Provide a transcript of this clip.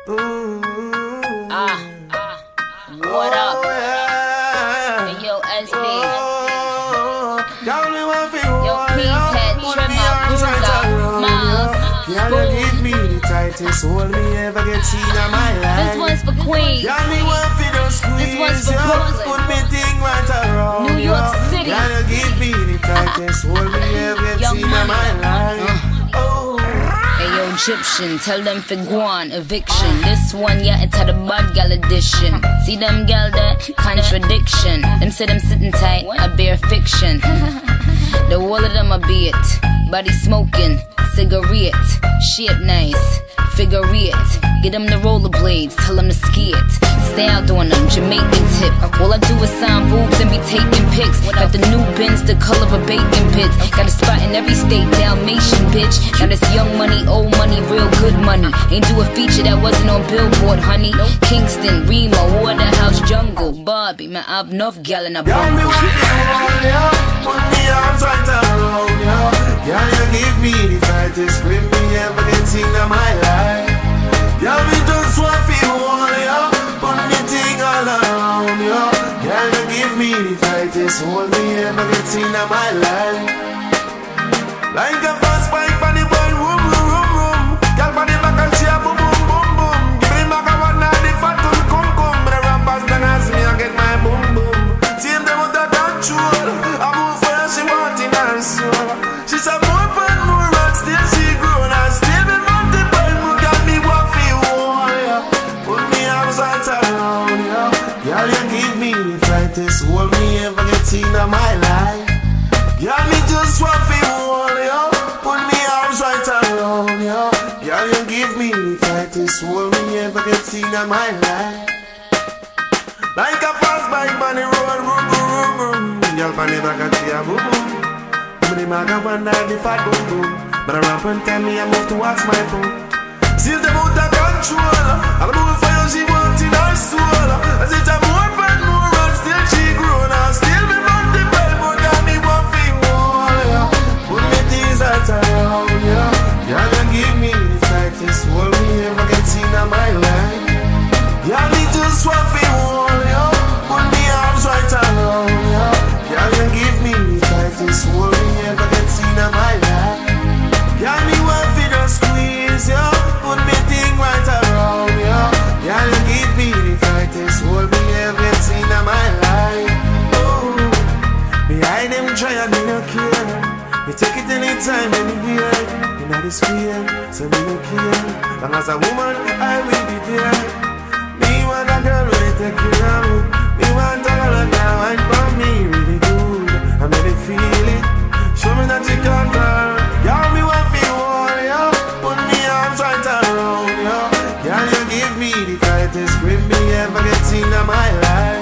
What up? Hey, yo, SB. Yo, please head, trim out, bruise out, smiles, Give me the tightest hold me ever get seen in my life. This one's for Queens. This one's for Brooklyn. Put me thing right around. New York City. Can you give me the tightest hold me ever get Young seen in my life? Hey yo, Egyptian, tell them for guan, eviction. This one, yeah, it's had a bad gal edition. See them gal that contradiction. Them say them sitting tight, I bear fiction. The wall of them a be it. Body smoking, cigarette, shape nice, figure it. Get them the rollerblades, tell them to ski it. Stay out doing them, Jamaican tip. All I do is sign boobs and be taking pics. Got the new Benz, the color of bacon pits. Got a spot in every state, Dalmatian bitch. Now this young money, old money, real good money. Ain't do a feature that wasn't on Billboard, honey. Kingston, Remo, Waterhouse, Jungle, Barbie. Man, I've enough gal in a bungle. Put me arms right around you. Can you give me the tightest grip me ever get seen in my life? Yeah, me just want to hold you. Put me thing all around you. Can you give me the tightest hold me ever get seen in my life? Like a fast bike on the boy, room, room, room, room. Girl on the back and she a boom, boom, boom, boom. Give me back a one night, the fat one come, come. But the rappers done ask me, I get my boom, boom. See him them with the control. I move for her, she want in her soul. She said more and more, and still she grown. And still be multiple, more got me what feel warrior. Put me arms right around you. Girl, you give me the tightest hold me ever get seen in my life. Girl, me just want feel warrior. Put me arms right around you. Girl, you give me the tightest hold me ever get seen in my life. Like a fast bike on the road, boom, boom, boom, boom. Girl, on the back and she a boom, boom. The maga one night the fat boom boom. But I rap and tell me I move to watch my boom. See them out of control. I'm moving for you, she want in her soul. As it's a more and more and still she grown. And still me multiple more than me one thing more. Put me things right around you. Girl, you give me the tightest hold me ever get seen in my life. Girl, me just want to hold you. Put me arms right around you. Girl, you give me the tightest hold me ever get seen in my life. Girl, me want to just squeeze you. Put me thing right around you. Girl, you give me the tightest hold me ever get seen in my life. Oh, behind them try and me no care. Me take it anytime, anywhere. You know the square, so me no care. Long as a woman, I will be there. Me want a girl really take care of me. Me want a girl that wine for me really good. I really feel it. Show me that you can girl. Girl, me want to hold you. Put me arms right around you. Girl, you give me the tightest grip me ever get seen in my life.